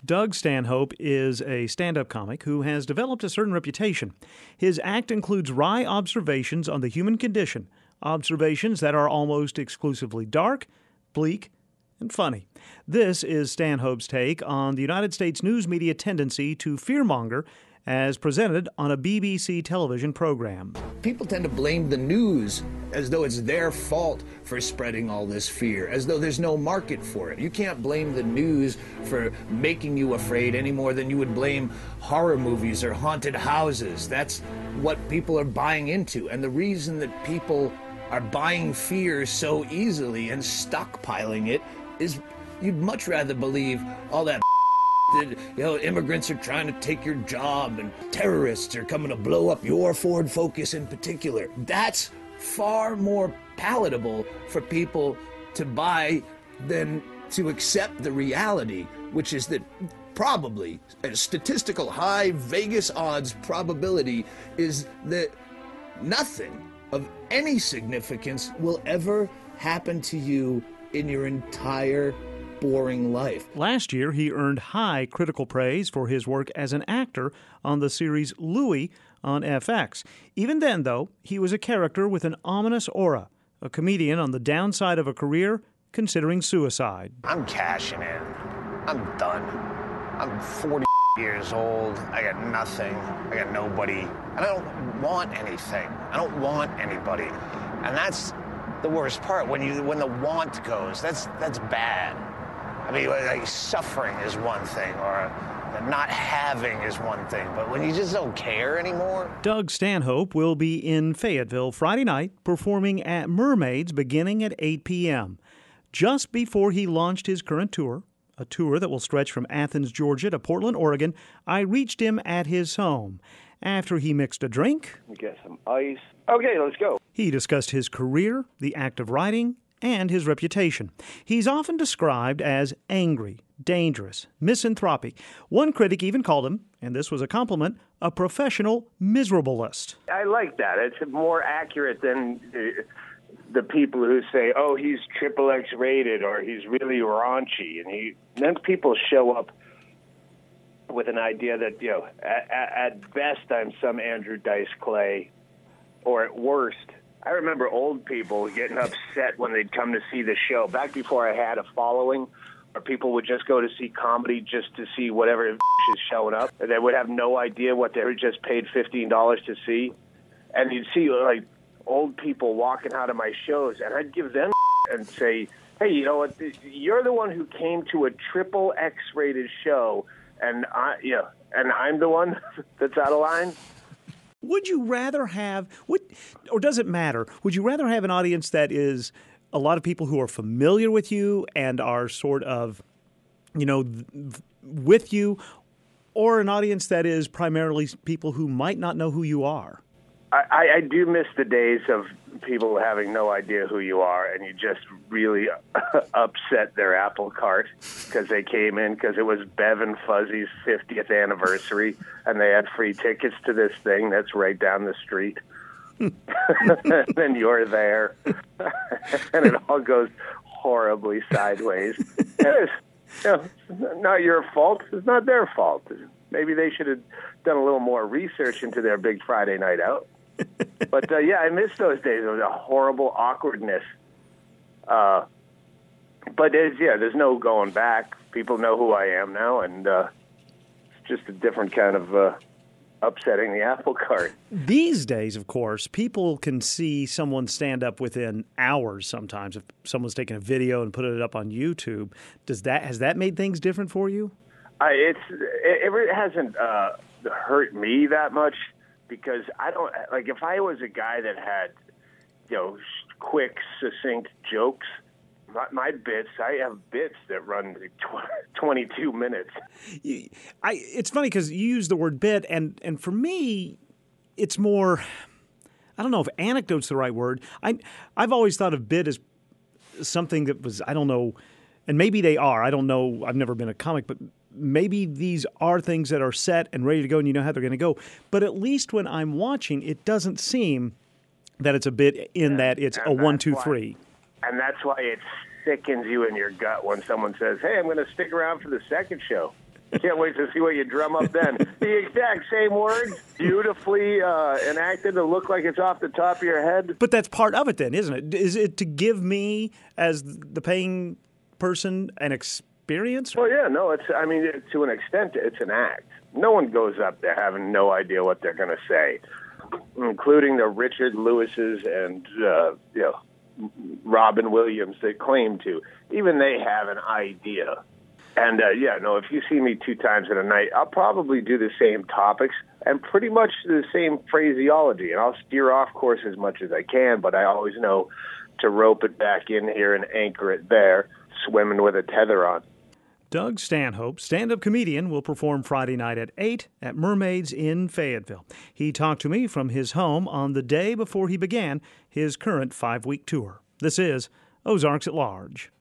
Doug Stanhope is a stand-up comic who has developed a certain reputation. His act includes wry observations on the human condition, observations that are almost exclusively dark, bleak, and funny. This is Stanhope's take on the United States news media tendency to fearmonger as presented on a BBC television program. People tend to blame the news as though it's their fault for spreading all this fear, as though there's no market for it. You can't blame the news for making you afraid any more than you would blame horror movies or haunted houses. That's what people are buying into. And the reason that people are buying fear so easily and stockpiling it is you'd much rather believe all that that, immigrants are trying to take your job and terrorists are coming to blow up your Ford Focus in particular. That's far more palatable for people to buy than to accept the reality, which is that probably a statistical high Vegas odds probability is that nothing of any significance will ever happen to you in your entire boring life. Last year, he earned high critical praise for his work as an actor on the series Louie on FX. Even then, though, he was a character with an ominous aura, a comedian on the downside of a career considering suicide. I'm cashing in. I'm done. I'm 40 years old. I got nothing. I got nobody. And I don't want anything. I don't want anybody. And that's the worst part. When the want goes, that's bad. I mean, like, suffering is one thing, or not having is one thing, but when you just don't care anymore. Doug Stanhope will be in Fayetteville Friday night performing at Mermaids beginning at 8 p.m. Just before he launched his current tour, a tour that will stretch from Athens, Georgia to Portland, Oregon, I reached him at his home. After he mixed a drink, get some ice. Okay, let's go. He discussed his career, the act of writing, and his reputation. He's often described as angry, dangerous, misanthropic. One critic even called him, and this was a compliment, a professional miserablest. I like that. It's more accurate than the people who say, oh, he's XXX rated or he's really raunchy. And then people show up with an idea that, at best I'm some Andrew Dice Clay, or at worst, I remember old people getting upset when they'd come to see the show. Back before I had a following, or people would just go to see comedy just to see whatever is showing up. And they would have no idea what they were just paid $15 to see. And you'd see, like, old people walking out of my shows, and I'd give them and say, hey, you know what, you're the one who came to a XXX rated show, and I'm the one that's out of line. Would you rather have, or does it matter, would you rather have an audience that is a lot of people who are familiar with you and are sort of, with you, or an audience that is primarily people who might not know who you are? I do miss the days of people having no idea who you are, and you just really upset their apple cart because they came in because it was Bev and Fuzzy's 50th anniversary, and they had free tickets to this thing that's right down the street. And you're there, and it all goes horribly sideways. And it's not your fault. It's not their fault. Maybe they should have done a little more research into their big Friday night out. But, I miss those days. It was a horrible awkwardness. But, there's no going back. People know who I am now, and it's just a different kind of upsetting the apple cart. These days, of course, people can see someone stand up within hours sometimes. If someone's taking a video and putting it up on YouTube, has that made things different for you? It hasn't hurt me that much. Because I don't, like, if I was a guy that had, quick, succinct jokes, my bits, I have bits that run 22 minutes. It's funny because you use the word bit, and for me, it's more, I don't know if anecdote's the right word. I've always thought of bit as something that was, I don't know, and maybe they are. I don't know. I've never been a comic, but maybe these are things that are set and ready to go and you know how they're going to go. But at least when I'm watching, it doesn't seem that it's a bit in that it's a 1, 2, 3. And that's why it sickens you in your gut when someone says, hey, I'm going to stick around for the second show. Can't wait to see what you drum up then. The exact same words, beautifully enacted to look like it's off the top of your head. But that's part of it then, isn't it? Is it to give me, as the paying person, an experience? Well, yeah, no, to an extent, it's an act. No one goes up there having no idea what they're going to say, including the Richard Lewises and, Robin Williams that claim to. Even they have an idea. And, if you see me 2 times in a night, I'll probably do the same topics and pretty much the same phraseology. And I'll steer off course as much as I can, but I always know to rope it back in here and anchor it there, swimming with a tether on. Doug Stanhope, stand-up comedian, will perform Friday night at 8 at Mermaids in Fayetteville. He talked to me from his home on the day before he began his current 5-week tour. This is Ozarks at Large.